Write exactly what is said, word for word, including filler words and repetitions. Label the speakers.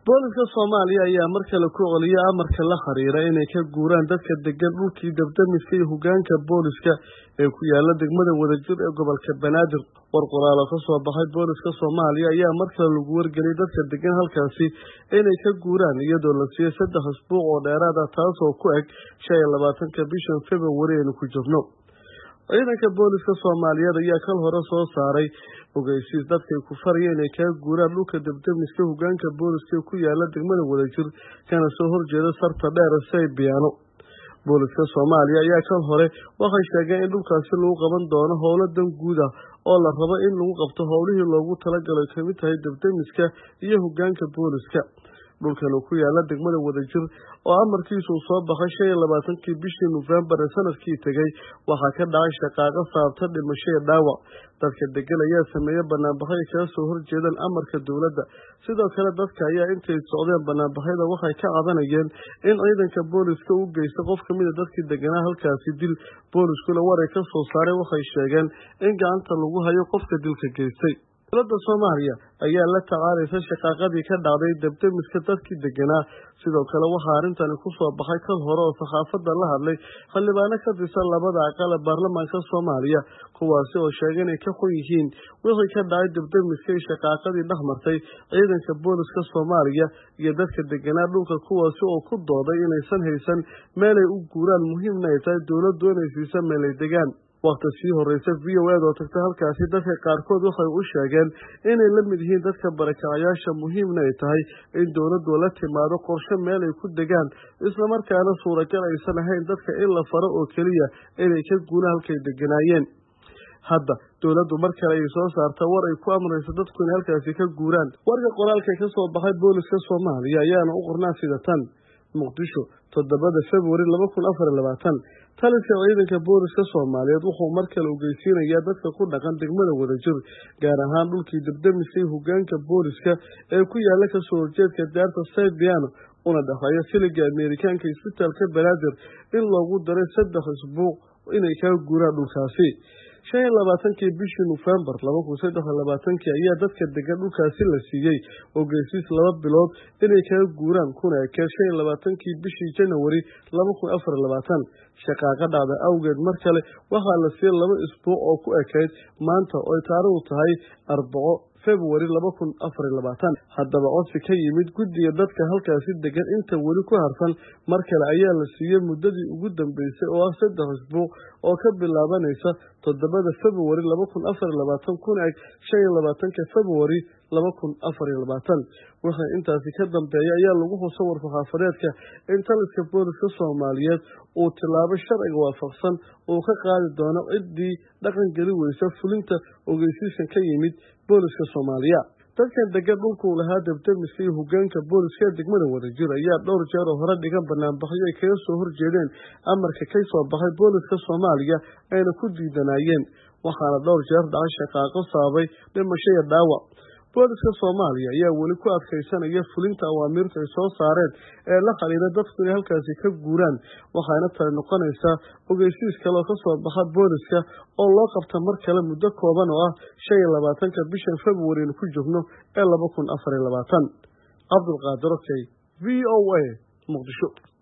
Speaker 1: booliska Soomaaliya ayaa markale ku celiya amarka la xiriira inay ka guuraan dadka degan dhulkii dabdamiska iyo hogaanka booliska ee ku yaala degmada Wadajir ee gobolka Banaadir. War qoraal ka soo baxay booliska Soomaaliya ayaa markale lagu wargeliyay dadka degan halkaasi inay ka guuraan iyadoo la siiyay saddex usbuuc oo dheeraad ah taasoo ku eg shan iyo labaatanka bishan February ee ku jirno. ciidanka booliska Soomaaliyeed ayaa kal hore soo saaray ogeysiis dadka ku fariyay inay ka guuraan dhulka dabdamiska hogaanka booliska ku yaala degmada Wadajir kana soo horjeeda sarta dheer Saybiano. booliska Soomaaliya ayaa kal hore waxay sheegeen in dhulkaasi lagu qaban doono howlo dan guud ah oo la rabo in lagu qabto howlihii loogu talagalay kamid tahay dabdamiska iyo hogaanka booliska. dhulkan ku yaala degmada Wadajir oo amarkiisu soo baxay shan iyo labaatankii bishii November sanadkii tagay waxa ka dhacay shaqaaqa saabta dhimasho iyo dhaawac. dadka degan ayaa sameeyay banaanbaxyo ka soo horjeedan amarka dawladda. sidoo kale dadka ayaa intay socdeen banaanbaxyada waxay ka cabanayeen in ciidanka booliska uu geystay qof kamid ah dadkii deganaa halkaasi dil. booliskuna waray ka soo saaray waxay sheegeen in gacanta lagu hayo qofka dilka geystay. dowladda Soomaaliya ayaa la tacaalaysa shaqaaqadii ka dhacday dabdamiska dadkii deganaa. sidoo kale waxa arrintan ku soo baxay kal hore oo saxaafadda la hadlay xildhibaano ka tirsan labada aqal ee baarlamaanka Soomaaliya kuwaasi oo sheegay inay ka xun yihiin wixii ka dhacay dabdamiska iyo shaqaaqadii dhexmartay ciidanka booliska Soomaaliya iyo dadka deganaa dhulka kuwaasi oo ku dooday inaysan haysan meel ay u guuraan muhiimna ay tahay dowladdu inay siiso meel ay degaan. waqti sii horeysa V O A oo tagtay halkaasi dadka qaarkood waxay u sheegeen inay la mid yihiin dadka barakacayaasha muhiimna ay tahay in dowladdu la timaado qorshe meel ay ku degaan isla markaana suuragal aysan ahayn dadka in la faro oo kaliya inay ka guuraan halkay deganaayeen. hadda dowladdu markale ay soo saartay war ay ku amrayso dadku in halkaasi ka guuraan. warka qoraalka ka soo baxay booliska Soomaaliya ayaana u qornaa sida tan: Muqdisho toddobada February laba kun afar iyo labaatan. taliska ciidanka booliska Soomaaliyeed wuxuu markale ogeysiinayaa dadka ku dhaqan degmada Wadajir gaar ahaan dhulkii dabdamiska hogaanka booliska ee ku yaala ka soo horjeedka daarta Saybiano una dhaxaya siliga Ameerikaanka isbitaalka Banaadir in loogu daray saddex usbuuc inay ka guuraan dhulkaasi. shan iyo labaatankii bishii November laba kun saddex iyo labaatan ayaa dadka degan dhulkaasi la siiyay ogeysiis laba bilood inay ka guuraan kuna ekay shan iyo labaatankii bishii January laba kun afar iyo labaatan. shaqaaqa dhacda awgeed mar kale waxaa la siiyay laba isbuuc oo ku ekayd maanta oo taariikhdu tahay Arbaco February laba kun afar iyo labaatan. haddaba codsi ka yimid guddiga dadka halkaasi degan inta weli ku harsan mar kale ayaa la siiyay muddadii ugu dambeysay oo ah saddex isbuuc oo ka bilaabanaysa toddobada February laba kun afar iyo labaatan kuna eg shan iyo labaatanka February laba kun afar iyo labaatan. waxaa intaasi ka dambeeya ayaa lagu xuso warfaafadeedka in taliska booliska Soomaaliyeed uu tilaabo sharciga waafaqsan oo ka qaadi doono ciddii dhaqan geli weysa fulinta ogeysiiskan ka yimid booliska Soomaaliya. dadkan degan dhulku lahaa dabdamiska iyo hogaanka booliska degmada Wadajir ayaa dhowr jeer hore dhigan banaanbaxyo ay kaga soo horjeedeen amarka ka soo baxay booliska Soomaaliya ayna ku diidanayeen waxaana dhowr jeer dhacay shaqaaqo sababay dhimasho iyo dhaawac. booliska Soomaaliya ayaa weli ku adkeysanaya fulinta awaamirta ay soo saareen ee la xiriira dadku inay halkaasi ka guuraan waxaana tani noqonaysaa ogeysiis kale oo ka soo baxa booliska oo loo qabta mar kale muddo kooban oo ah shan iyo labaatanka bishan February ku joogno ee laba kun afar iyo labaatan. Cabdulqaadir Okey, V O A, Muqdisho.